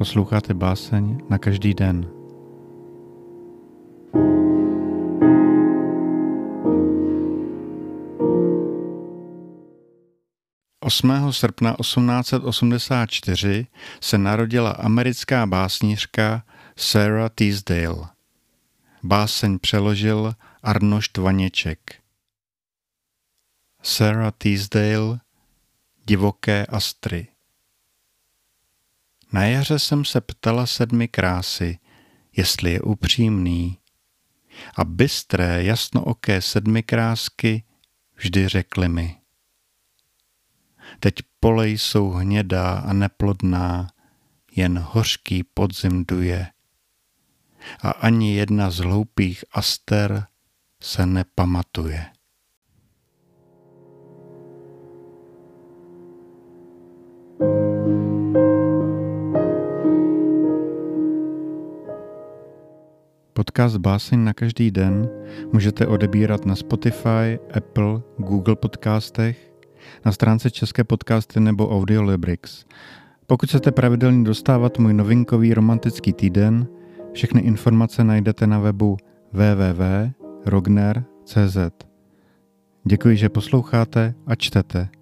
Posloucháte báseň na každý den. Osmého srpna 1884 se narodila americká básnířka Sarah Teasdale. Báseň přeložil Arnošt Vaněček. Sarah Teasdale, Divoké astry. Na jaře jsem se ptala sedmi krásy, jestli je upřímný. A bystré, jasnooké sedmi krásky vždy řekly mi. Teď pole jsou hnědá a neplodná, jen hořký podzim duje. A ani jedna z hloupých aster se nepamatuje. Podcast Báseň na každý den můžete odebírat na Spotify, Apple, Google podcastech, na stránce České podcasty nebo Audiolibrix. Pokud chcete pravidelně dostávat můj novinkový romantický týden, všechny informace najdete na webu www.rogner.cz. Děkuji, že posloucháte a čtete.